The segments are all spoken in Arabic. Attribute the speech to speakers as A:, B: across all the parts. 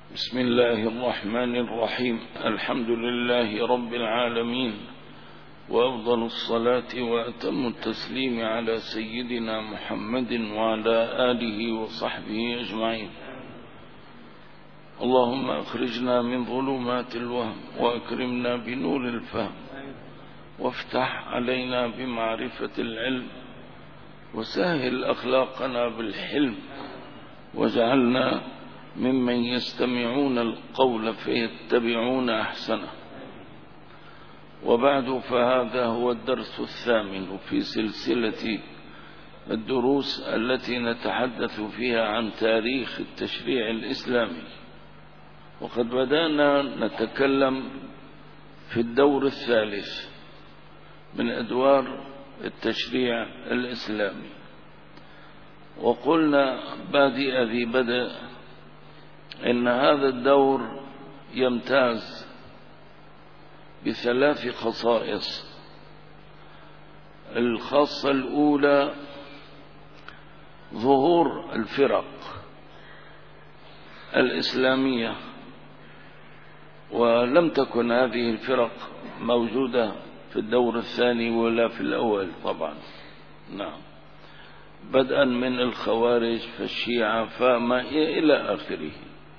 A: بسم الله الرحمن الرحيم. الحمد لله رب العالمين، وأفضل الصلاة وأتم التسليم على سيدنا محمد وعلى آله وصحبه أجمعين. اللهم أخرجنا من ظلمات الوهم وأكرمنا بنور الفهم، وافتح علينا بمعرفة العلم، وسهل أخلاقنا بالحلم، واجعلنا ممن يستمعون القول فيتبعون أحسنه. وبعد، فهذا هو الدرس الثامن في سلسلة الدروس التي نتحدث فيها عن تاريخ التشريع الإسلامي. وقد بدأنا نتكلم في الدور الثالث من أدوار التشريع الإسلامي، وقلنا بادئ ذي بدء إن هذا الدور يمتاز بثلاث خصائص. الخاصة الأولى ظهور الفرق الإسلامية، ولم تكن هذه الفرق موجودة في الدور الثاني ولا في الأول طبعا. نعم، بدءا من الخوارج فالشيعة فما إلى آخره.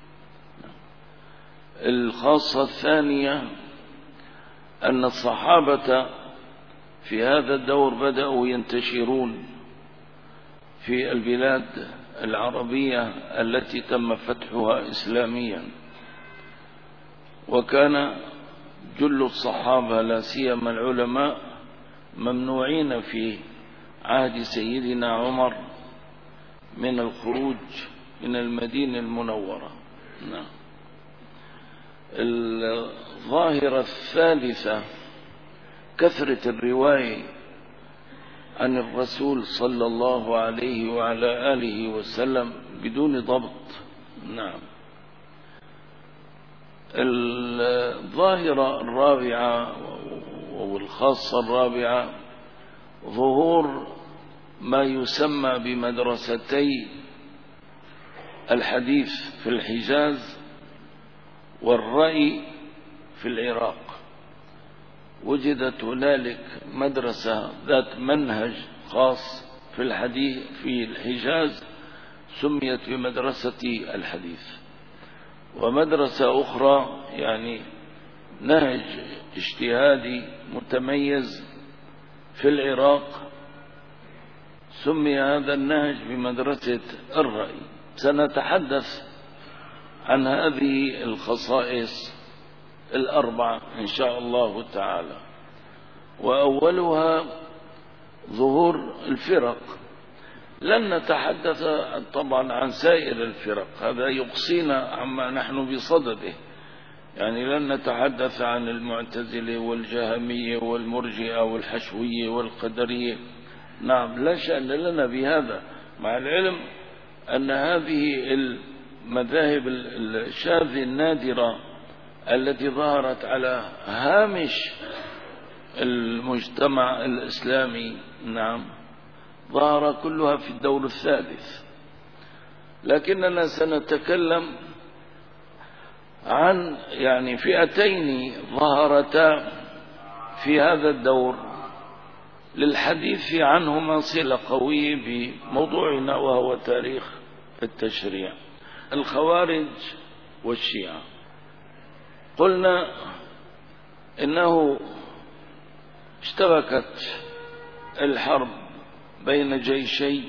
A: الخاصة الثانية أن الصحابة في هذا الدور بدأوا ينتشرون في البلاد العربية التي تم فتحها إسلاميا، وكان جل الصحابة لا سيما العلماء ممنوعين في عهد سيدنا عمر من الخروج من المدينة المنورة. نعم. الظاهرة الثالثة كثرة الرواية عن الرسول صلى الله عليه وعلى آله وسلم بدون ضبط. نعم. الظاهرة الرابعة والخاصة الرابعة ظهور ما يسمى بمدرستي الحديث في الحجاز والرأي في العراق. وجدت هنالك مدرسة ذات منهج خاص في الحديث في الحجاز سميت بمدرسة الحديث، ومدرسة أخرى يعني نهج اجتهادي متميز في العراق سمي هذا النهج بمدرسة الرأي. سنتحدث عن هذه الخصائص الأربعة إن شاء الله تعالى. وأولها ظهور الفرق. لن نتحدث طبعا عن سائر الفرق، هذا يقصينا عما نحن بصدده، يعني لن نتحدث عن المعتزلة والجهمية والمرجئة والحشوية والقدرية. نعم، لا شأن لنا بهذا، مع العلم أن هذه المذاهب الشاذة النادرة التي ظهرت على هامش المجتمع الإسلامي، نعم، ظهر كلها في الدور الثالث. لكننا سنتكلم عن يعني فئتين ظهرتا في هذا الدور للحديث عنهما صلة قوية بموضوعنا وهو تاريخ التشريع: الخوارج والشيعة. قلنا إنه اشتبكت الحرب بين جيشي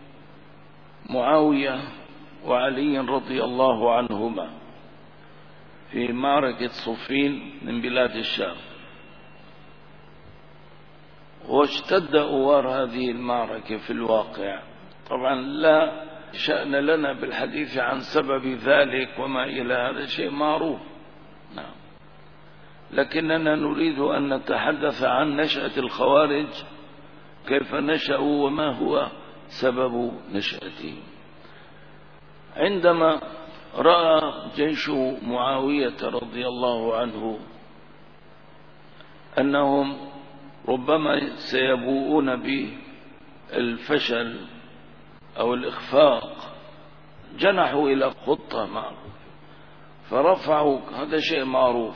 A: معاوية وعلي رضي الله عنهما في معركة صفين من بلاد الشام، واشتد أوار هذه المعركة في الواقع. طبعا لا شأن لنا بالحديث عن سبب ذلك وما إلى هذا شيء معروف. نعم. لكننا نريد أن نتحدث عن نشأة الخوارج، كيف نشأوا وما هو سبب نشأتهم. عندما رأى جيش معاوية رضي الله عنه أنهم ربما سيبوؤون بالفشل أو الإخفاق، جنحوا إلى خطة معروفة فرفعوا، هذا شيء معروف،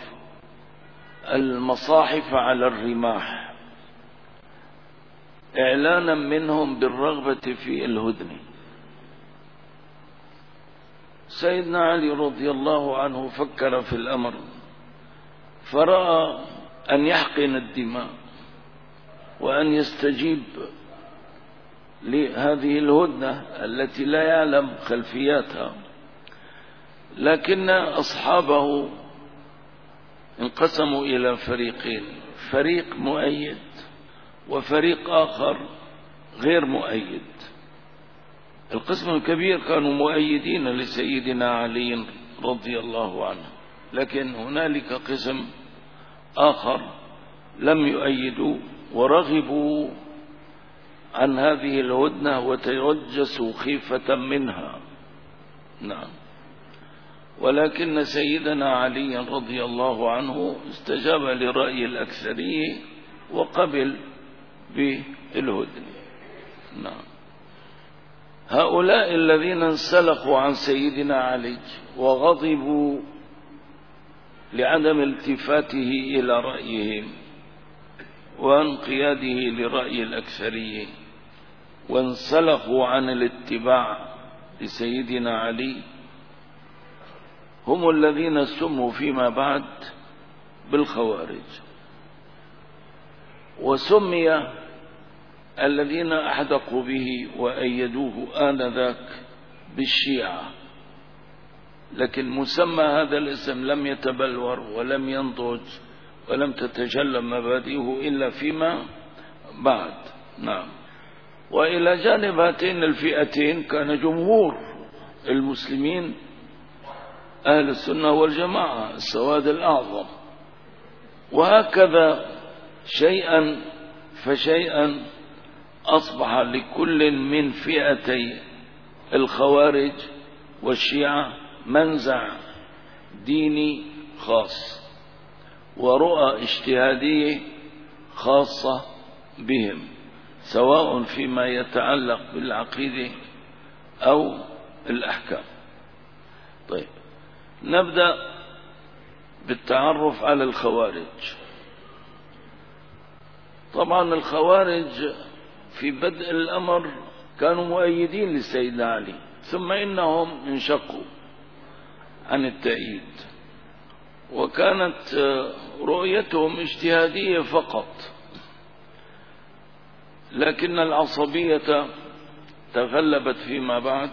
A: المصاحف على الرماح إعلانا منهم بالرغبة في الهدنة. سيدنا علي رضي الله عنه فكر في الأمر، فرأى أن يحقن الدماء وأن يستجيب لهذه الهدنة التي لا يعلم خلفياتها، لكن أصحابه انقسموا إلى فريقين، فريق مؤيد وفريق آخر غير مؤيد. القسم الكبير كانوا مؤيدين لسيدنا علي رضي الله عنه، لكن هنالك قسم آخر لم يؤيدوا ورغبوا عن هذه الهدنة وتوجسوا خيفة منها. نعم. ولكن سيدنا علي رضي الله عنه استجاب لرأي الأكثرية وقبل بالهدنة. نعم. هؤلاء الذين انسلخوا عن سيدنا علي وغضبوا لعدم التفاته إلى رأيهم وانقياده لرأي الأكثرية وانسلخوا عن الاتباع لسيدنا علي هم الذين سموا فيما بعد بالخوارج. وسمي الذين أحدقوا به وأيدوه آنذاك بالشيعة، لكن مسمى هذا الاسم لم يتبلور ولم ينضج ولم تتجلى مبادئه إلا فيما بعد. نعم. وإلى جانب هاتين الفئتين كان جمهور المسلمين أهل السنة والجماعة السواد الأعظم، وهكذا شيئا فشيئا أصبح لكل من فئتي الخوارج والشيعة منزع ديني خاص ورؤى اجتهادية خاصة بهم، سواء فيما يتعلق بالعقيدة أو الأحكام. طيب، نبدأ بالتعرف على الخوارج. طبعا الخوارج في بدء الأمر كانوا مؤيدين لسيدنا علي، ثم إنهم انشقوا عن التأييد، وكانت رؤيتهم اجتهادية فقط، لكن العصبية تغلبت فيما بعد،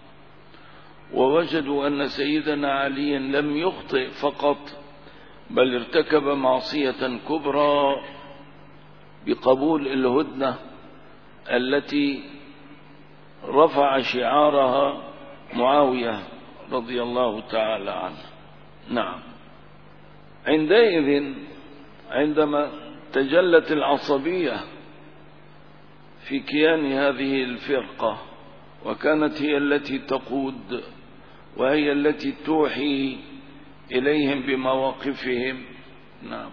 A: ووجدوا أن سيدنا علي لم يخطئ فقط بل ارتكب معصية كبرى بقبول الهدنة التي رفع شعارها معاوية رضي الله تعالى عنه. نعم. عندئذ عندما تجلت العصبية في كيان هذه الفرقة وكانت هي التي تقود وهي التي توحي إليهم بمواقفهم، نعم،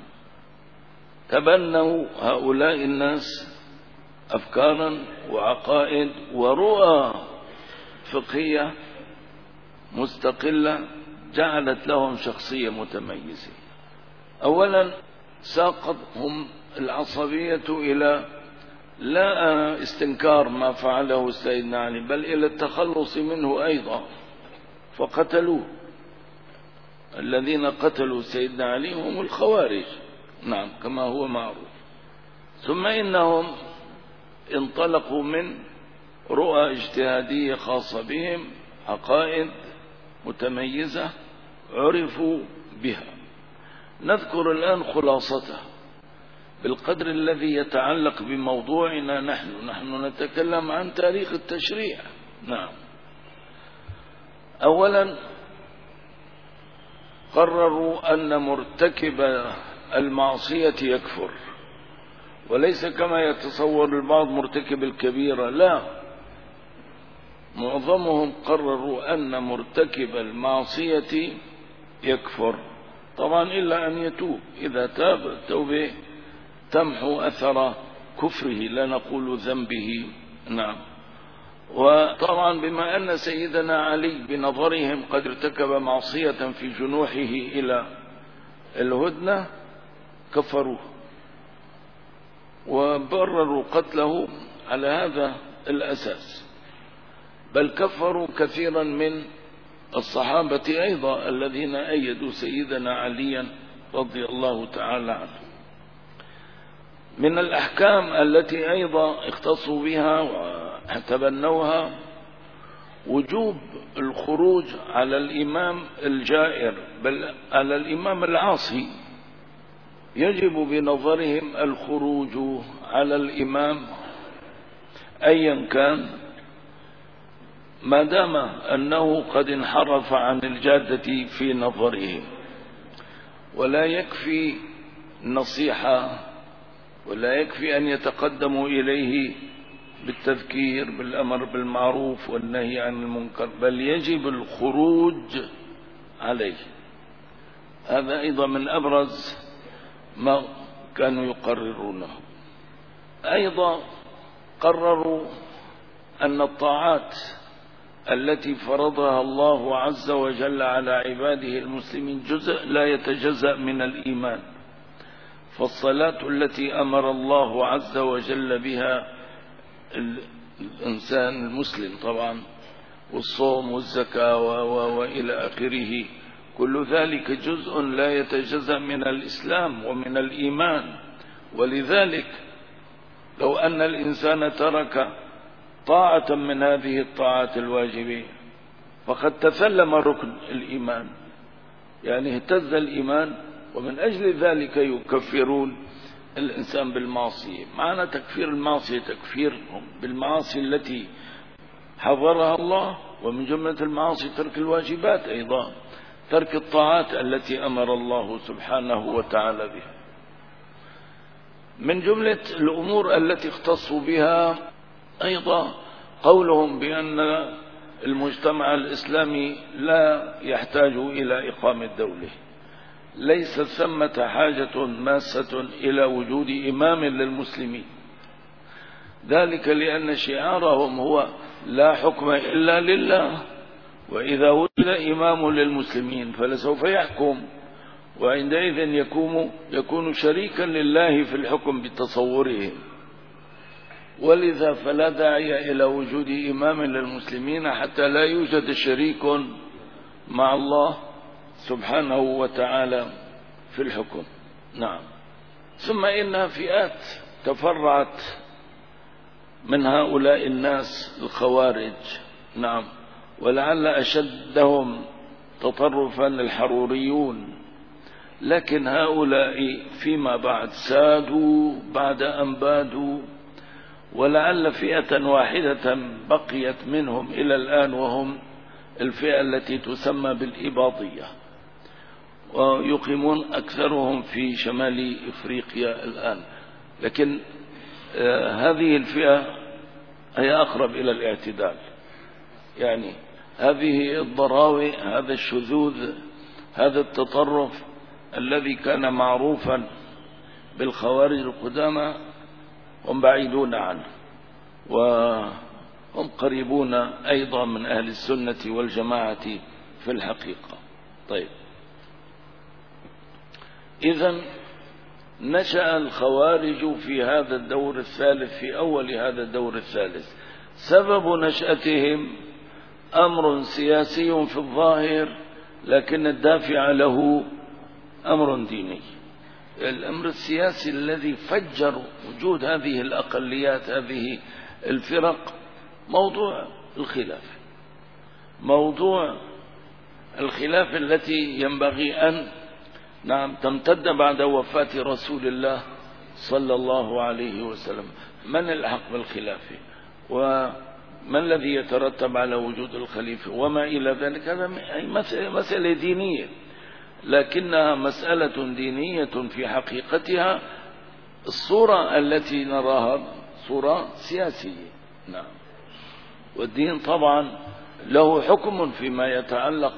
A: تبنوا هؤلاء الناس أفكارا وعقائد ورؤى فقهية مستقلة جعلت لهم شخصية متميزة. أولا ساقتهم العصبية إلى لا استنكار ما فعله سيدنا علي بل إلى التخلص منه أيضا، فقتلوه. الذين قتلوا سيدنا علي هم الخوارج، نعم، كما هو معروف. ثم إنهم انطلقوا من رؤى اجتهادية خاصة بهم، عقائد متميزة عرفوا بها. نذكر الآن خلاصتها بالقدر الذي يتعلق بموضوعنا. نحن نتكلم عن تاريخ التشريع. نعم. أولا قرروا أن مرتكب المعصية يكفر، وليس كما يتصور البعض مرتكب الكبيرة، لا، معظمهم قرروا أن مرتكب المعصية يكفر، طبعا إلا أن يتوب. إذا تاب التوبة تمحو أثر كفره، لا نقول ذنبه. نعم. وطبعا بما أن سيدنا علي بنظرهم قد ارتكب معصية في جنوحه إلى الهدنة كفروه وبرروا قتله على هذا الأساس، بل كفروا كثيرا من الصحابة أيضا الذين أيدوا سيدنا عليا رضي الله تعالى عنه. من الأحكام التي أيضا اختصوا بها وتبنوها وجوب الخروج على الإمام الجائر، بل على الإمام العاصي. يجب بنظرهم الخروج على الإمام أيا كان ما دام أنه قد انحرف عن الجادة في نظرهم، ولا يكفي النصيحة ولا يكفي أن يتقدموا إليه بالتذكير بالأمر بالمعروف والنهي عن المنكر، بل يجب الخروج عليه. هذا أيضا من أبرز ما كانوا يقررونه. أيضا قرروا أن الطاعات التي فرضها الله عز وجل على عباده المسلمين جزء لا يتجزأ من الإيمان، فالصلاة التي أمر الله عز وجل بها الإنسان المسلم طبعا، والصوم والزكاة وإلى آخره، كل ذلك جزء لا يتجزأ من الإسلام ومن الإيمان. ولذلك لو أن الإنسان ترك طاعة من هذه الطاعات الواجبة فقد تسلم ركن الإيمان، يعني اهتز الإيمان، ومن أجل ذلك يكفرون الإنسان بالمعصية. معنى تكفير المعصية تكفيرهم بالمعاصي التي حظرها الله، ومن جملة المعاصي ترك الواجبات أيضا، ترك الطاعات التي أمر الله سبحانه وتعالى بها. من جملة الأمور التي اختصوا بها أيضا قولهم بأن المجتمع الإسلامي لا يحتاج إلى إقامة دولة، ليس ثمة حاجة ماسة إلى وجود إمام للمسلمين، ذلك لأن شعارهم هو لا حكم إلا لله، وإذا وجد إمام للمسلمين فلسوف يحكم، وعندئذ يكون شريكا لله في الحكم بتصورهم. ولذا فلا داعي إلى وجود إمام للمسلمين حتى لا يوجد شريك مع الله سبحانه وتعالى في الحكم. نعم. ثم إنها فئات تفرعت من هؤلاء الناس الخوارج، نعم، ولعل أشدهم تطرفا الحروريون، لكن هؤلاء فيما بعد سادوا بعد أن بادوا، ولعل فئة واحدة بقيت منهم إلى الآن، وهم الفئة التي تسمى بالإباضية، ويقيمون أكثرهم في شمال إفريقيا الآن. لكن هذه الفئة هي أقرب إلى الاعتدال، يعني هذه الضراوة، هذا الشذوذ، هذا التطرف الذي كان معروفا بالخوارج القدامى هم بعيدون عنه، وهم قريبون أيضا من أهل السنة والجماعة في الحقيقة. طيب، إذن نشأ الخوارج في هذا الدور الثالث، في أول هذا الدور الثالث. سبب نشأتهم أمر سياسي في الظاهر، لكن الدافع له أمر ديني. الأمر السياسي الذي فجر وجود هذه الأقليات، هذه الفرق، موضوع الخلاف، موضوع الخلاف التي ينبغي أن تمتد بعد وفاة رسول الله صلى الله عليه وسلم. من الحق بالخلافة، وما الذي يترتب على وجود الخليفة، وما إلى ذلك. هذا مسألة دينية، لكنها مسألة دينية في حقيقتها. الصورة التي نراها صورة سياسية، نعم، والدين طبعا له حكم فيما يتعلق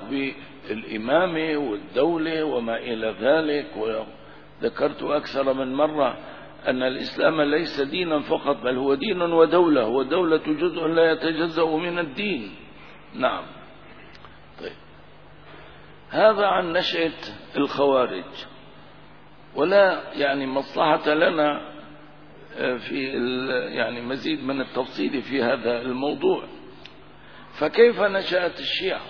A: بالإمامة والدولة وما إلى ذلك. وذكرت أكثر من مرة أن الإسلام ليس دينا فقط، بل هو دين ودولة، والدولة جزء لا يتجزأ من الدين. نعم. طيب، هذا عن نشأة الخوارج، ولا يعني مصلحة لنا في يعني مزيد من التفصيل في هذا الموضوع. فكيف نشأت الشيعة،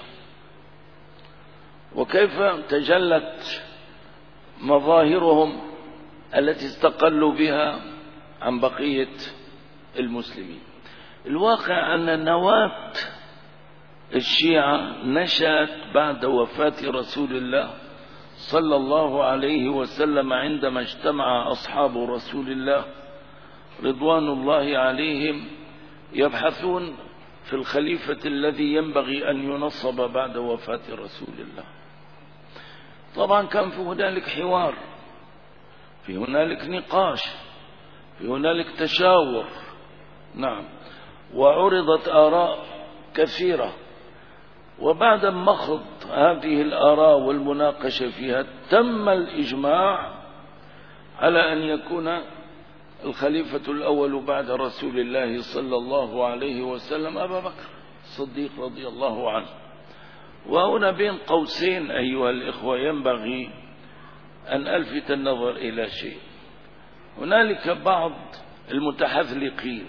A: وكيف تجلت مظاهرهم التي استقلوا بها عن بقية المسلمين؟ الواقع أن نواة الشيعة نشأت بعد وفاة رسول الله صلى الله عليه وسلم، عندما اجتمع أصحاب رسول الله رضوان الله عليهم يبحثون في الخليفة الذي ينبغي أن ينصب بعد وفاة رسول الله. طبعا كان في هنالك حوار، في هنالك نقاش، في هنالك تشاور. نعم. وعرضت آراء كثيرة، وبعد مخض هذه الآراء والمناقشة فيها تم الإجماع على أن يكون الخليفة الأول بعد رسول الله صلى الله عليه وسلم أبا بكر الصديق رضي الله عنه. وهنا بين قوسين أيها الإخوة ينبغي أن ألفت النظر إلى شيء. هنالك بعض المتحذلقين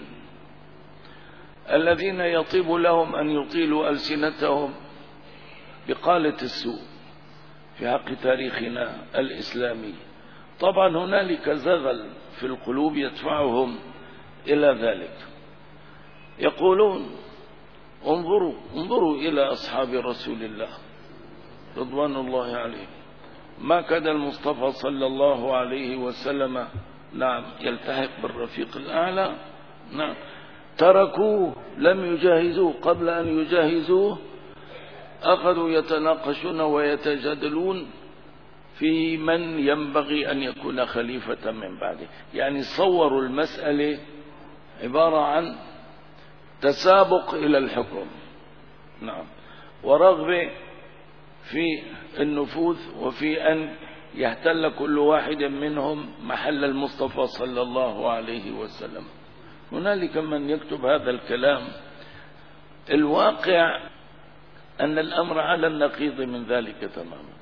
A: الذين يطيب لهم أن يطيلوا ألسنتهم بقالة السوء في حق تاريخنا الإسلامي. طبعا هنالك زغل في القلوب يدفعهم إلى ذلك. يقولون انظروا إلى أصحاب رسول الله رضوان الله عليه، ما كاد المصطفى صلى الله عليه وسلم نعم يلتحق بالرفيق الأعلى. نعم. تركوه، لم يجهزوه، قبل أن يجهزوه أخذوا يتناقشون ويتجادلون في من ينبغي أن يكون خليفة من بعده. يعني صوروا المسألة عبارة عن تسابق إلى الحكم. نعم. ورغبة في النفوذ وفي أن يحتل كل واحد منهم محل المصطفى صلى الله عليه وسلم. هنالك من يكتب هذا الكلام. الواقع أن الأمر على النقيض من ذلك تماما.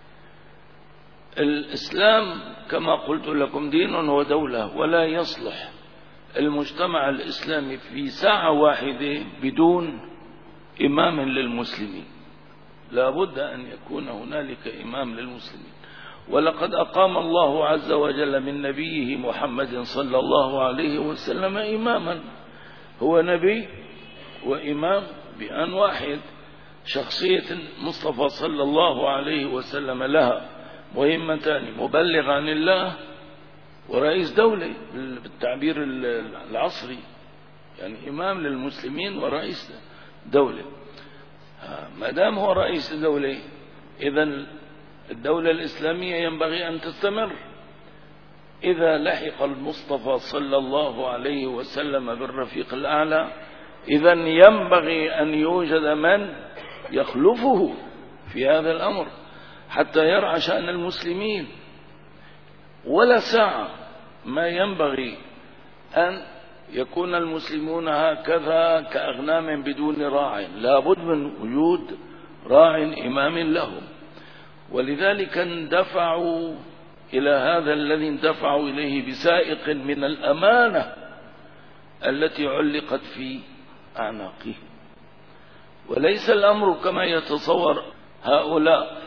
A: الإسلام كما قلت لكم دين ودولة، ولا يصلح المجتمع الإسلامي في ساعة واحدة بدون إمام للمسلمين. لا بد أن يكون هنالك إمام للمسلمين. ولقد أقام الله عز وجل من نبيه محمد صلى الله عليه وسلم إماما، هو نبي وإمام بآن واحد. شخصية المصطفى صلى الله عليه وسلم لها مهمتان: مبلغ عن الله ورئيس دولة بالتعبير العصري، يعني إمام للمسلمين ورئيس دولة. ما دام هو رئيس دولة، إذن الدولة الإسلامية ينبغي أن تستمر. إذا لحق المصطفى صلى الله عليه وسلم بالرفيق الأعلى، إذن ينبغي أن يوجد من يخلفه في هذا الأمر حتى يرعى شأن المسلمين. ولا ساعة ما ينبغي أن يكون المسلمون هكذا كأغنام بدون راع، لا بد من وجود راع إمام لهم. ولذلك اندفعوا إلى هذا الذي اندفعوا إليه بسائق من الأمانة التي علقت في أعناقهم. وليس الأمر كما يتصور هؤلاء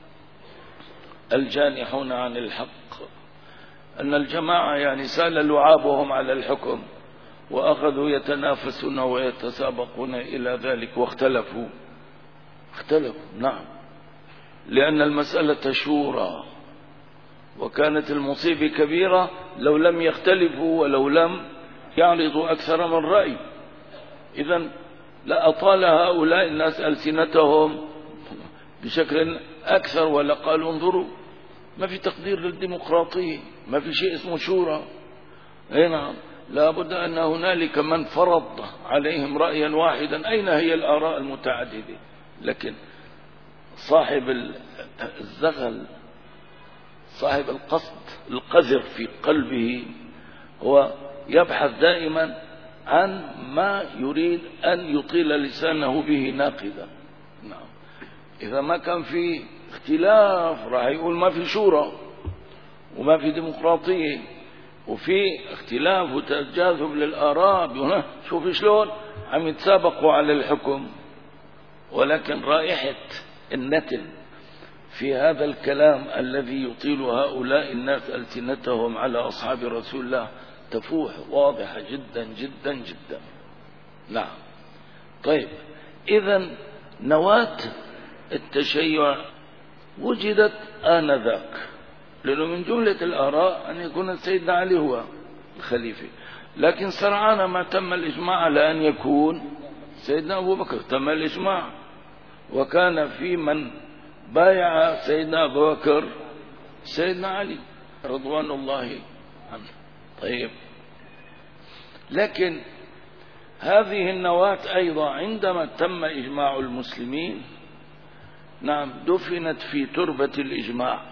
A: الجانحون عن الحق، أن الجماعة يعني سال لعابهم على الحكم وأخذوا يتنافسون ويتسابقون إلى ذلك واختلفوا. نعم، لأن المسألة شورى، وكانت المصيبة كبيرة لو لم يختلفوا ولو لم يعرضوا أكثر من رأي. إذن لأطال هؤلاء الناس ألسنتهم بشكل أكثر ولقالوا انظروا، ما في تقدير للديمقراطية، ما في شيء اسمه شورى. نعم، لا بد أن هنالك من فرض عليهم رأيا واحدا. أين هي الآراء المتعددة؟ لكن صاحب الزغل، صاحب القصد القذر في قلبه، هو يبحث دائما عن ما يريد أن يطيل لسانه به ناقدا. نعم. إذا ما كان في اختلاف راح يقول ما في شورى وما في ديمقراطية، وفي اختلاف وتجاذب للآراء. شوف شلون عم يتسابقوا على الحكم. ولكن رائحة النتن في هذا الكلام الذي يطيل هؤلاء الناس ألسنتهم على أصحاب رسول الله تفوح واضحة جدا جدا جدا. نعم. طيب، إذن نواة التشيع وجدت آنذاك، لأنه من جملة الآراء أن يكون سيدنا علي هو الخليفة، لكن سرعان ما تم الإجماع على أن يكون سيدنا أبو بكر. تم الإجماع، وكان في من بايع سيدنا أبو بكر سيدنا علي رضوان الله عنه. طيب، لكن هذه النواة أيضا عندما تم إجماع المسلمين، نعم، دفنت في تربة الإجماع،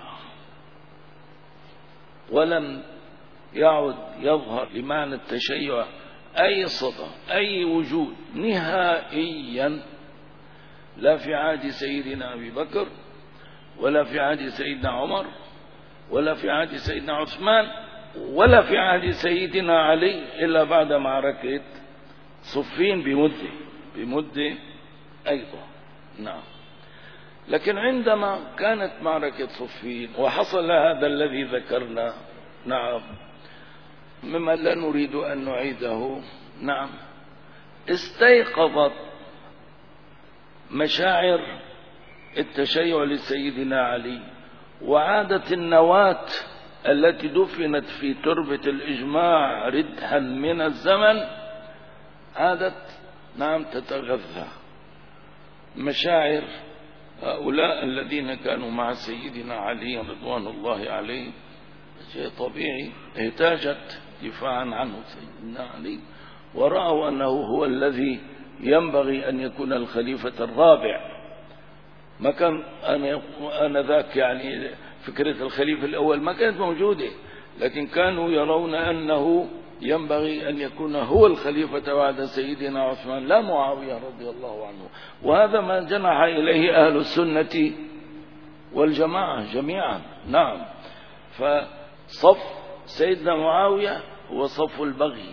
A: ولم يعد يظهر لمعنى التشيع أي صدى، أي وجود نهائيا، لا في عهد سيدنا أبي بكر، ولا في عهد سيدنا عمر، ولا في عهد سيدنا عثمان، ولا في عهد سيدنا علي، إلا بعد معركة صفين بمدة أيضا. نعم. لكن عندما كانت معركة صفين وحصل هذا الذي ذكرنا، نعم، مما لا نريد أن نعيده، نعم، استيقظت مشاعر التشيع لسيدنا علي، وعادت النواة التي دفنت في تربة الإجماع ردحا من الزمن عادت، نعم، تتغذى. مشاعر هؤلاء الذين كانوا مع سيدنا علي رضوان الله عليه شيء طبيعي، احتاجت دفاعا عنه سيدنا علي، ورأوا أنه هو الذي ينبغي أن يكون الخليفة الرابع. ما كان أنا ذاك يعني فكرة الخليفة الأول ما كانت موجودة، لكن كانوا يرون أنه ينبغي أن يكون هو الخليفة بعد سيدنا عثمان، لا معاوية رضي الله عنه. وهذا ما جنح إليه أهل السنة والجماعة جميعا. نعم. فصف سيدنا معاوية هو صف البغي،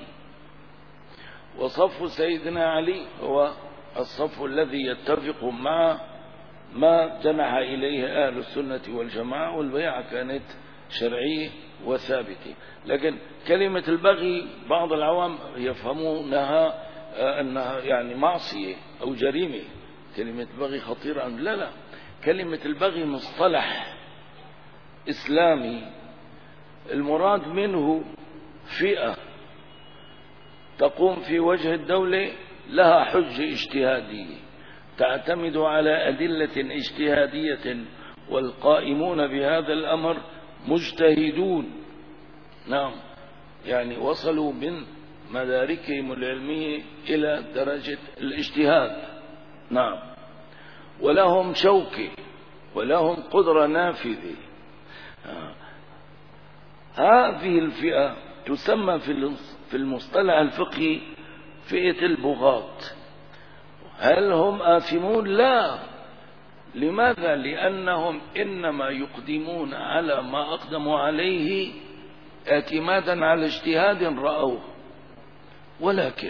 A: وصف سيدنا علي هو الصف الذي يتفق مع ما جنح إليه أهل السنة والجماعة، والبيعة كانت شرعية وثابتة. لكن كلمة البغي بعض العوام يفهمونها أنها يعني معصية أو جريمة. كلمة البغي خطيرة. لا لا، كلمة البغي مصطلح إسلامي المراد منه فئة تقوم في وجه الدولة لها حجة اجتهادية تعتمد على أدلة اجتهادية، والقائمون بهذا الأمر مجتهدون. نعم، يعني وصلوا من مداركهم العلمية إلى درجة الاجتهاد. نعم، ولهم شوكة ولهم قدرة نافذة. هذه الفئة تسمى في المصطلح الفقهي فئة البغاة. هل هم آثمون؟ لا. لماذا؟ لأنهم إنما يقدمون على ما أقدموا عليه اعتمادا على اجتهاد رأوه، ولكن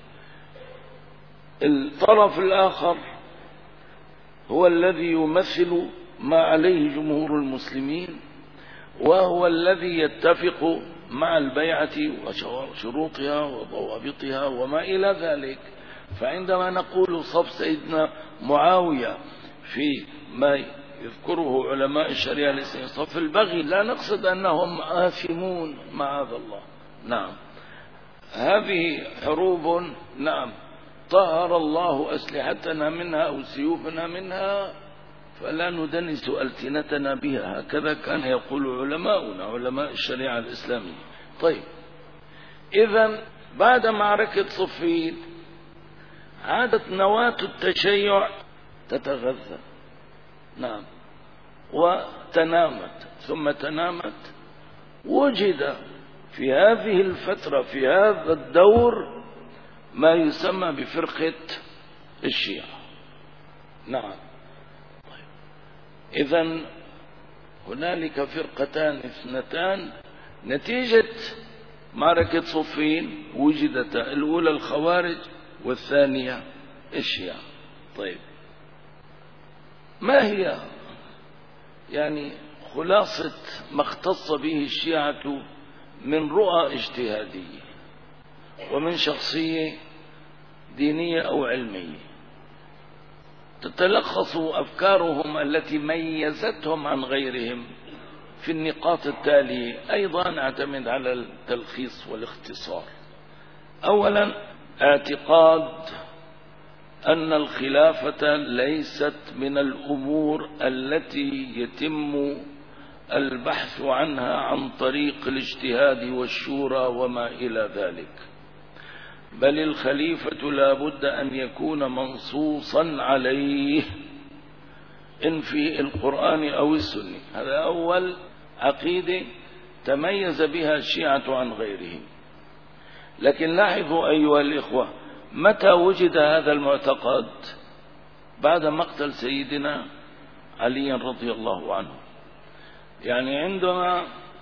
A: الطرف الآخر هو الذي يمثل ما عليه جمهور المسلمين، وهو الذي يتفق مع البيعة وشروطها وضوابطها وما إلى ذلك. فعندما نقول صف سيدنا معاوية في ما يذكره علماء الشريعة الإسلامية صف البغي، لا نقصد أنهم آثمون معاذ الله. نعم، هذه حروب، نعم، طهر الله أسلحتنا منها أو سيوفنا منها، فلا ندنس ألسنتنا بها. هكذا كان يقول علماؤنا علماء الشريعة الإسلامية. طيب، إذن بعد معركة صفين عادت نواة التشيع تتغذى. نعم، وتنامت. ثم تنامت، وجد في هذه الفترة في هذا الدور ما يسمى بفرقة الشيعة. نعم. طيب. إذن هنالك فرقتان اثنتان نتيجة معركة صفين وجدتا، الأولى الخوارج والثانية الشيعة. طيب، ما هي يعني خلاصة ما اختص به الشيعة من رؤى اجتهادية ومن شخصية دينية أو علمية؟ تتلخص أفكارهم التي ميزتهم عن غيرهم في النقاط التالية، أيضا اعتمد على التلخيص والاختصار. أولا، اعتقاد أن الخلافة ليست من الأمور التي يتم البحث عنها عن طريق الاجتهاد والشورى وما إلى ذلك، بل الخليفة لا بد أن يكون منصوصا عليه إن في القرآن أو السنة. هذا أول عقيدة تميز بها الشيعة عن غيرهم. لكن لاحظوا أيها الإخوة، متى وجد هذا المعتقد؟ بعد مقتل سيدنا علي رضي الله عنه. يعني عندما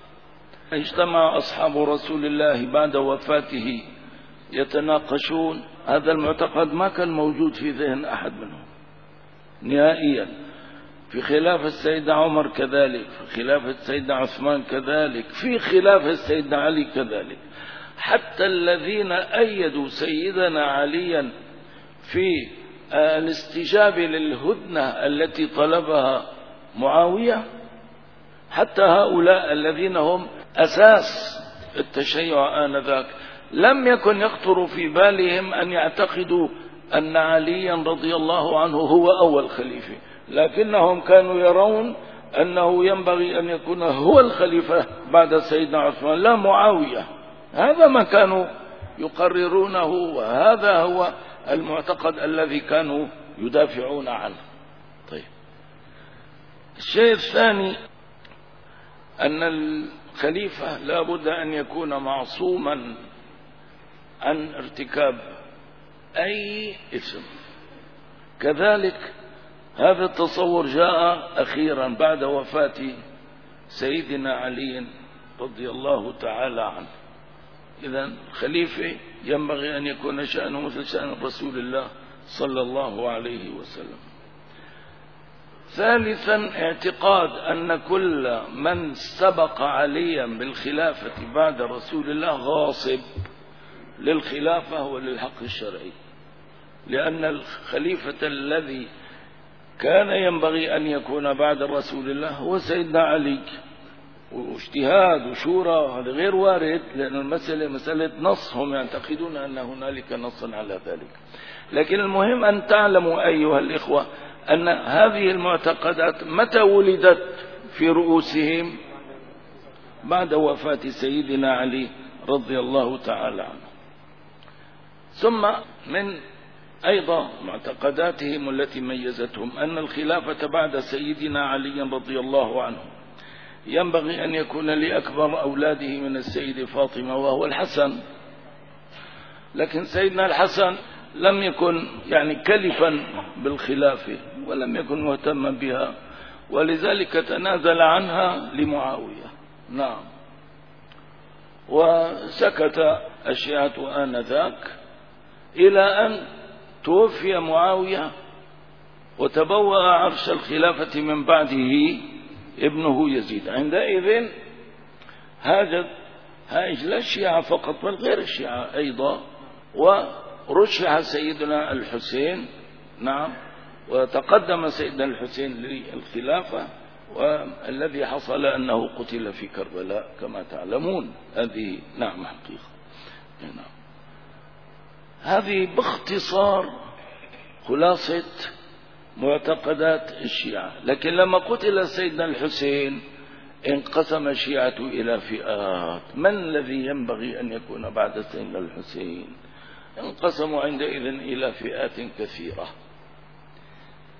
A: اجتمع أصحاب رسول الله بعد وفاته يتناقشون، هذا المعتقد ما كان موجود في ذهن أحد منهم نهائيا. في خلافة سيدنا عمر كذلك، في خلافة سيدنا عثمان كذلك، في خلافة سيدنا علي كذلك. حتى الذين أيدوا سيدنا عليا في الاستجابة للهدنة التي طلبها معاوية، حتى هؤلاء الذين هم أساس التشيع آنذاك لم يكن يخطر في بالهم أن يعتقدوا أن عليا رضي الله عنه هو أول خليفة، لكنهم كانوا يرون أنه ينبغي أن يكون هو الخليفة بعد سيدنا عثمان لا معاوية. هذا ما كانوا يقررونه، وهذا هو المعتقد الذي كانوا يدافعون عنه. طيب، الشيء الثاني أن الخليفة لا بد أن يكون معصوما عن ارتكاب أي إثم. كذلك هذا التصور جاء أخيرا بعد وفاة سيدنا علي رضي الله تعالى عنه. إذن خليفة ينبغي أن يكون شأنه مثل شأن رسول الله صلى الله عليه وسلم. ثالثا، اعتقاد أن كل من سبق عليا بالخلافة بعد رسول الله غاصب للخلافة وللحق الشرعي، لأن الخليفة الذي كان ينبغي أن يكون بعد رسول الله هو سيدنا علي. واجتهاد وشورى هذا غير وارد، لأن المسألة مسألة نص، هم يعتقدون أن هنالك نصا على ذلك. لكن المهم أن تعلموا أيها الإخوة أن هذه المعتقدات متى ولدت في رؤوسهم؟ بعد وفاة سيدنا علي رضي الله تعالى عنه. ثم من أيضا معتقداتهم التي ميزتهم أن الخلافة بعد سيدنا علي رضي الله عنه ينبغي أن يكون لأكبر أولاده من السيدة فاطمة وهو الحسن. لكن سيدنا الحسن لم يكن يعني كلفا بالخلافة ولم يكن مهتما بها، ولذلك تنازل عنها لمعاوية. نعم. وسكت الشيعة آنذاك إلى أن توفي معاوية وتبوأ عرش الخلافة من بعده ابنه يزيد. عندئذ هاج لا الشيعة فقط بل غير الشيعة أيضا، ورشح سيدنا الحسين. نعم. وتقدم سيدنا الحسين للخلافة، والذي حصل أنه قتل في كربلاء كما تعلمون. هذه نعم حقيقة. نعم. هذه باختصار خلاصة معتقدات الشيعة. لكن لما قتل سيدنا الحسين انقسم الشيعة إلى فئات. من الذي ينبغي أن يكون بعد سيدنا الحسين؟ انقسموا عندئذ إلى فئات كثيرة.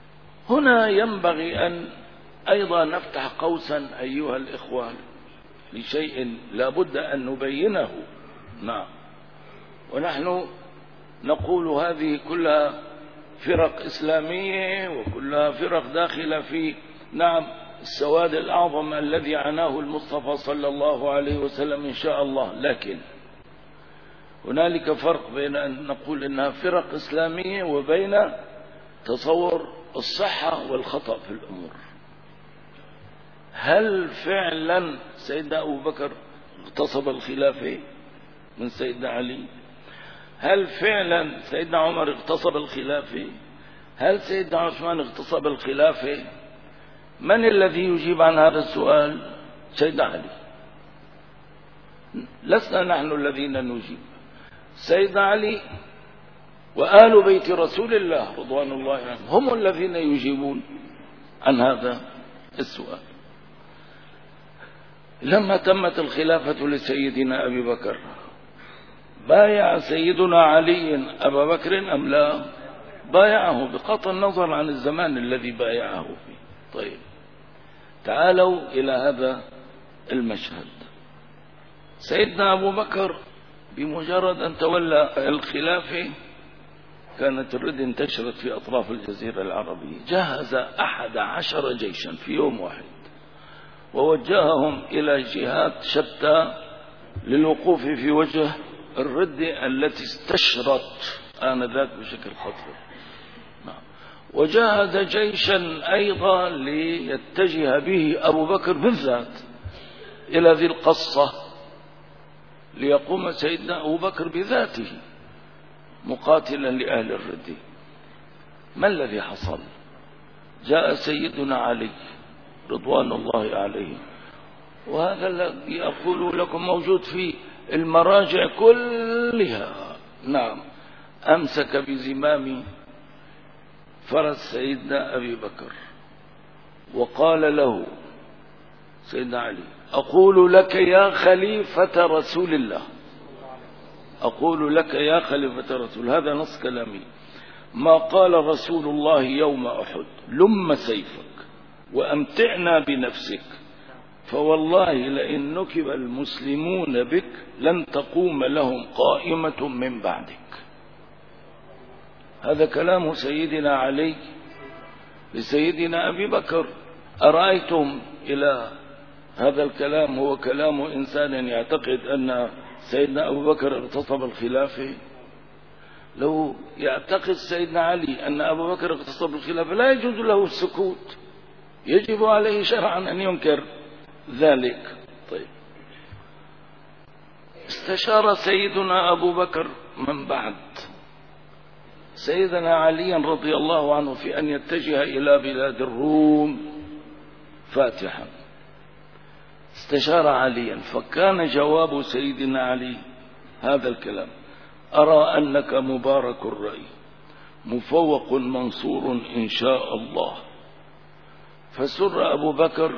A: هنا ينبغي أن أيضا نفتح قوسا أيها الإخوان لشيء لا بد أن نبينه. نعم. ونحن نقول هذه كلها فرق إسلامية وكلها فرق داخلة في نعم السواد الأعظم الذي عناه المصطفى صلى الله عليه وسلم إن شاء الله. لكن هنالك فرق بين أن نقول إنها فرق إسلامية وبين تصور الصحة والخطأ في الأمور. هل فعلا سيدنا أبو بكر اغتصب الخلافة من سيدنا علي؟ هل فعلا سيدنا عمر اغتصب الخلافة؟ هل سيدنا عثمان اغتصب الخلافة؟ من الذي يجيب عن هذا السؤال؟ سيدنا علي. لسنا نحن الذين نجيب، سيدنا علي وآل بيت رسول الله رضوان الله عنهم هم الذين يجيبون عن هذا السؤال. لما تمت الخلافة لسيدنا أبي بكر بايع سيدنا علي أبا بكر أم لا؟ بايعه بقطع النظر عن الزمان الذي بايعه فيه. طيب تعالوا إلى هذا المشهد. سيدنا أبو بكر بمجرد أن تولى الخلافة كانت الرد انتشرت في أطراف الجزيرة العربية. جهز 11 جيشا في يوم واحد ووجههم إلى جهات شتى للوقوف في وجه الردة التي استشرت آنذاك بشكل خطير. وجهز جيشا أيضا ليتجه به أبو بكر بالذات إلى ذي القصة ليقوم سيدنا أبو بكر بذاته مقاتلا لأهل الردة. ما الذي حصل؟ جاء سيدنا علي رضوان الله عليه، وهذا الذي أقول لكم موجود في المراجع كلها. نعم. أمسك بزمام فرس سيدنا أبي بكر وقال له سيدنا علي: أقول لك يا خليفة رسول الله، أقول لك يا خليفة رسول، هذا نص كلامي، ما قال رسول الله يوم أحد: لم سيفك وأمتعنا بنفسك، فوالله لئن نكب المسلمون بك لن تقوم لهم قائمة من بعدك. هذا كلام سيدنا علي لسيدنا أبي بكر. أرأيتم إلى هذا الكلام هو كلام إنسان يعتقد أن سيدنا أبو بكر اغتصب الخلافة؟ لو يعتقد سيدنا علي أن أبو بكر اغتصب الخلافة لا يجوز له السكوت، يجب عليه شرعا أن ينكر ذلك. طيب، استشار سيدنا أبو بكر من بعد سيدنا علي رضي الله عنه في أن يتجه إلى بلاد الروم فاتحا. استشار عليا، فكان جواب سيدنا علي هذا الكلام: أرى أنك مبارك الرأي مفوق منصور إن شاء الله. فسر أبو بكر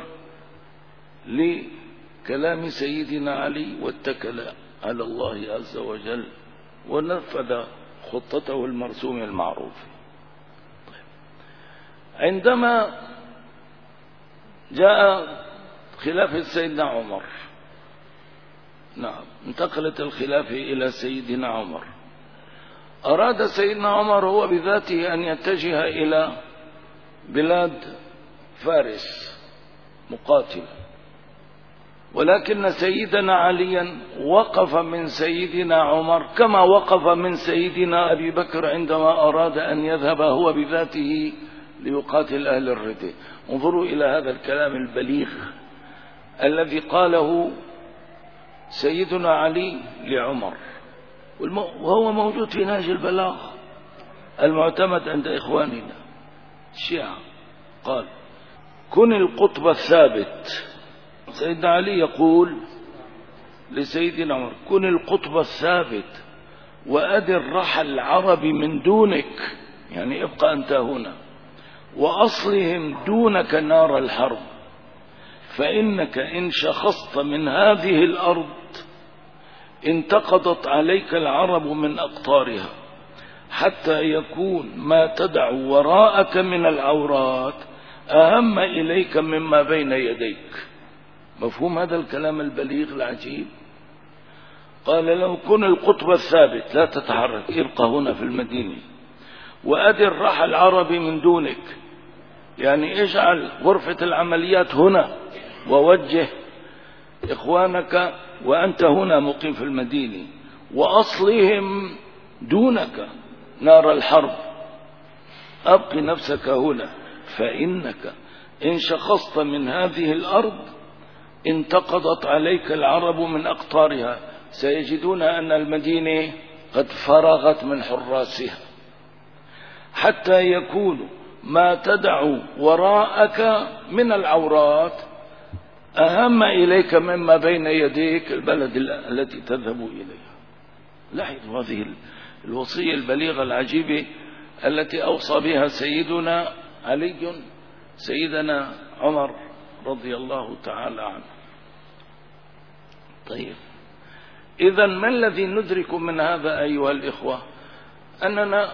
A: لكلام سيدنا علي واتكل على الله عز وجل ونفذ خطته المرسومة المعروفة. عندما جاء خلافة سيدنا عمر، نعم، انتقلت الخلافة إلى سيدنا عمر، أراد سيدنا عمر هو بذاته أن يتجه إلى بلاد فارس مقاتل، ولكن سيدنا عليا وقف من سيدنا عمر كما وقف من سيدنا أبي بكر عندما أراد أن يذهب هو بذاته ليقاتل أهل الردة. انظروا إلى هذا الكلام البليغ الذي قاله سيدنا علي لعمر، وهو موجود في نهج البلاغ المعتمد عند إخواننا الشيعة. قال: كن القطب الثابت. سيدنا علي يقول لسيدنا عمر: كن القطب الثابت وأدر رحل العرب من دونك، يعني ابقى أنت هنا، وأصلهم دونك نار الحرب، فإنك إن شخصت من هذه الأرض انتقضت عليك العرب من أقطارها، حتى يكون ما تدع وراءك من العورات أهم إليك مما بين يديك. مفهوم هذا الكلام البليغ العجيب؟ قال له كن القطب الثابت لا تتحرك، ابقى هنا في المدينة، وأدر راح العربي من دونك، يعني اجعل غرفة العمليات هنا ووجه إخوانك وأنت هنا مقيم في المدينة، وأصلهم دونك نار الحرب، أبق نفسك هنا، فإنك إن شخصت من هذه الأرض انتقضت عليك العرب من أقطارها، سيجدون أن المدينة قد فرغت من حراسها، حتى يكون ما تدع وراءك من العورات أهم إليك مما بين يديك البلد التي تذهب إليها. لاحظوا هذه الوصية البليغة العجيبة التي أوصى بها سيدنا علي سيدنا عمر رضي الله تعالى عنه. طيب، إذن ما الذي ندرك من هذا أيها الإخوة؟ أننا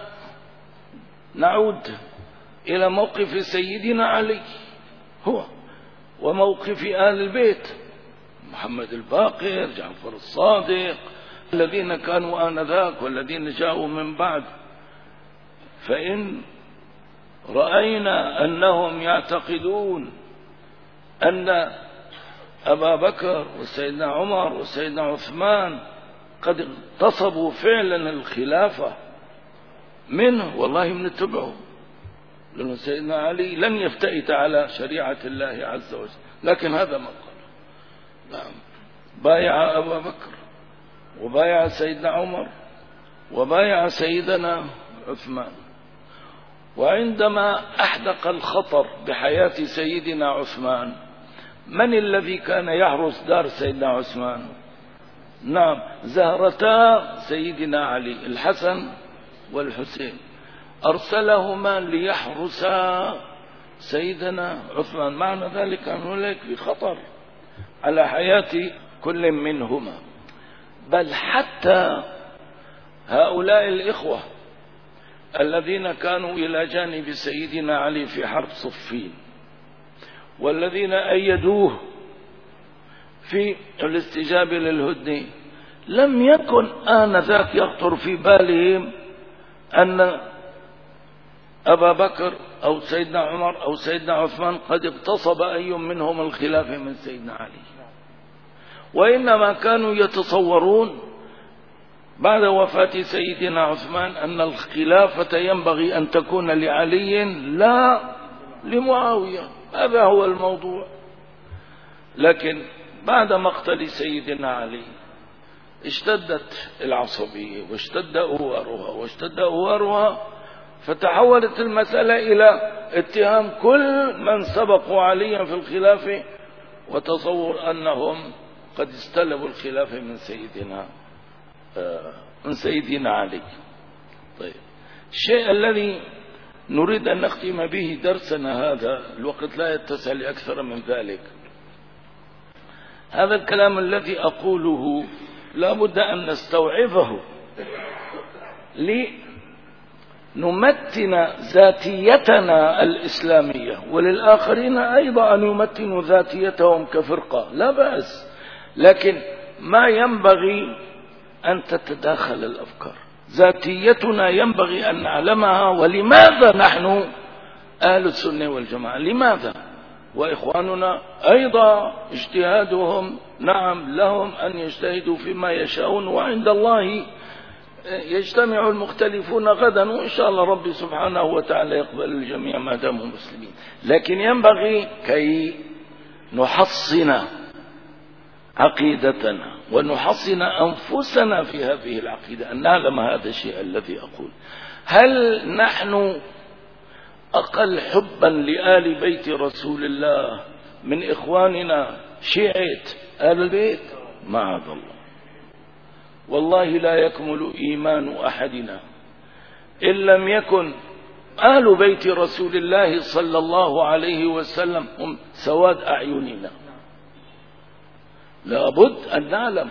A: نعود إلى موقف سيدنا علي هو وموقف آل البيت، محمد الباقر، جعفر الصادق، الذين كانوا آنذاك والذين جاءوا من بعد. فإن رأينا أنهم يعتقدون أن أبا بكر وسيدنا عمر وسيدنا عثمان قد اغتصبوا فعلا الخلافة منه، والله بنتبعه، لأن سيدنا علي لن يفتئت على شريعة الله عز وجل، لكن هذا ما قال. نعم، بايع أبا بكر وبايع سيدنا عمر وبايع سيدنا عثمان. وعندما أحدق الخطر بحياة سيدنا عثمان، من الذي كان يحرس دار سيدنا عثمان؟ نعم، زهرتا سيدنا علي، الحسن والحسين، أرسلهما ليحرسا سيدنا عثمان. معنى ذلك أن هناك في خطر على حياة كل منهما. بل حتى هؤلاء الإخوة الذين كانوا إلى جانب سيدنا علي في حرب صفين، والذين أيدوه في الاستجابة للهدنة، لم يكن آنذاك يخطر في بالهم أن أبا بكر أو سيدنا عمر أو سيدنا عثمان قد اغتصب أي منهم الخلافة من سيدنا علي، وإنما كانوا يتصورون بعد وفاة سيدنا عثمان أن الخلافة ينبغي أن تكون لعلي لا لمعاوية. هذا هو الموضوع. لكن بعد مقتل سيدنا علي اشتدت العصبية واشتد أوارها فتحولت المسألة إلى اتهام كل من سبقوا عليا في الخلافة، وتصور أنهم قد استلبوا الخلافة من سيدنا علي. طيب، الشيء الذي نريد أن نختم به درسنا هذا، الوقت لا يتسع لأكثر من ذلك، هذا الكلام الذي أقوله لا بد أن نستوعبه لنمتن ذاتيتنا الإسلامية، وللآخرين أيضا أن يمتنوا ذاتيتهم كفرقة، لا بأس، لكن ما ينبغي أن تتداخل الأفكار. ذاتيتنا ينبغي أن نعلمها، ولماذا نحن أهل السنة والجماعة، لماذا؟ وإخواننا أيضا اجتهادهم، نعم لهم أن يجتهدوا فيما يشاءون، وعند الله يجتمع المختلفون غدا، وإن شاء الله ربي سبحانه وتعالى يقبل الجميع ما داموا مسلمين. لكن ينبغي كي نحصن عقيدتنا ونحصن أنفسنا في هذه العقيدة أن نعلم هذا الشيء الذي أقول. هل نحن أقل حبا لآل بيت رسول الله من إخواننا شيعة آل البيت؟ معاذ الله، والله لا يكمل إيمان أحدنا إن لم يكن آل بيت رسول الله صلى الله عليه وسلم هم سواد أعيننا. لابد أن نعلم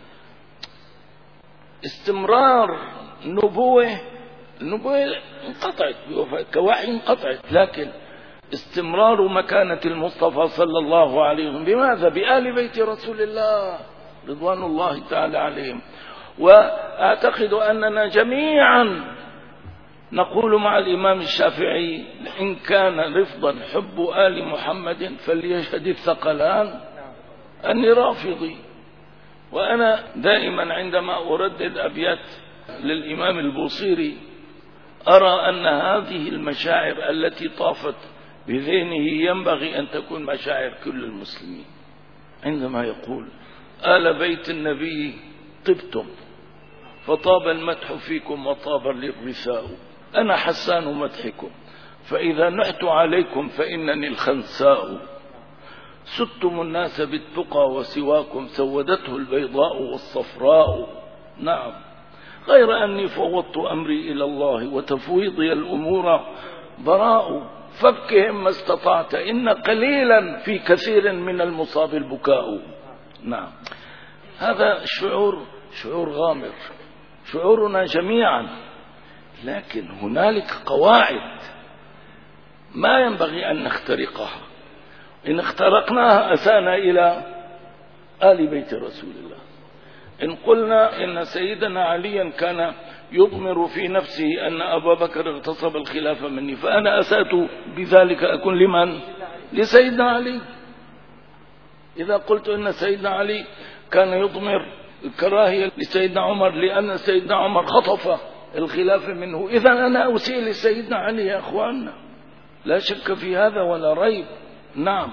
A: استمرار النبوة انقطعت كوحي، انقطعت، لكن استمرار مكانة المصطفى صلى الله عليه وسلم. بماذا؟ بآل بيت رسول الله رضوان الله تعالى عليهم. وأعتقد أننا جميعا نقول مع الإمام الشافعي: إن كان رفضا حب آل محمد فليشهد الثقلان أني رافضي. وأنا دائما عندما أردد أبيات للإمام البوصيري أرى أن هذه المشاعر التي طافت بذهنه ينبغي أن تكون مشاعر كل المسلمين، عندما يقول: آل بيت النبي طبتم فطاب المدح فيكم وطاب لي الرثاء، أنا حسان مدحكم فإذا نحت عليكم فإنني الخنساء، ستم الناس بالتقى وسواكم سودته البيضاء والصفراء. نعم، غير أني فوضت أمري إلى الله وتفويضي الأمور براء، فابكهم ما استطعت إن قليلا في كثير من المصاب البكاء. نعم، هذا شعور غامر، شعورنا جميعا، لكن هنالك قواعد ما ينبغي أن نخترقها. إن اخترقناها أسانا إلى آل بيت رسول الله. إن قلنا إن سيدنا عليا كان يضمر في نفسه أن أبا بكر اغتصب الخلافة مني، فأنا أسأت بذلك أكون لمن؟ لسيدنا علي. إذا قلت إن سيدنا علي كان يضمر الكراهية لسيدنا عمر لأن سيدنا عمر خطف الخلافة منه، إذا أنا أسيء لسيدنا علي يا أخواننا، لا شك في هذا ولا ريب. نعم،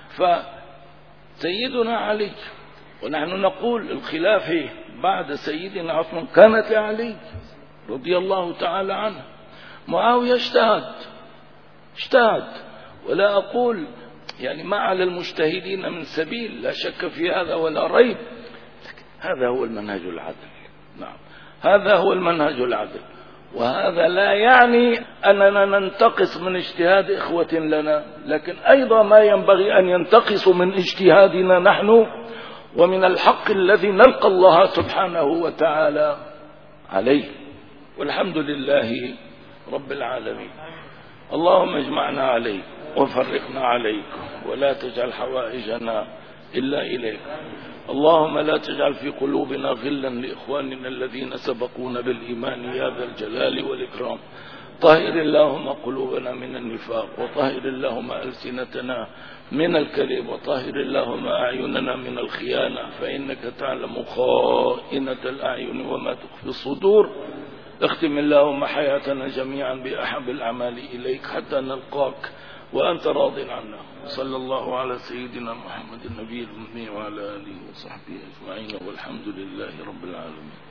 A: فسيدنا علي، ونحن نقول الخلافة بعد سيدنا عثمان كانت لعلي رضي الله تعالى عنه. معاوية اجتهد، ولا أقول يعني ما على المجتهدين من سبيل، لا شك في هذا ولا ريب، هذا هو المنهج العدل. نعم، هذا هو المنهج العدل. وهذا لا يعني أننا ننتقص من اجتهاد إخوة لنا، لكن أيضا ما ينبغي أن ينتقصوا من اجتهادنا نحن ومن الحق الذي نلقى الله سبحانه وتعالى عليه. والحمد لله رب العالمين. اللهم اجمعنا عليك وفرقنا عليك ولا تجعل حوائجنا إلا إليك. اللهم لا تجعل في قلوبنا غلا لإخواننا الذين سبقونا بالإيمان يا ذا الجلال والإكرام. طهر اللهم قلوبنا من النفاق، وطهر اللهم ألسنتنا من الكذب، وطهر اللهم أعيننا من الخيانة، فإنك تعلم خائنة الأعين وما تخفي الصدور. اختم اللهم حياتنا جميعا بأحب الأعمال إليك حتى نلقاك وأنت راض عنا. صلى الله على سيدنا محمد النبي الأمي وعلى آله وصحبه أجمعين، والحمد لله رب العالمين.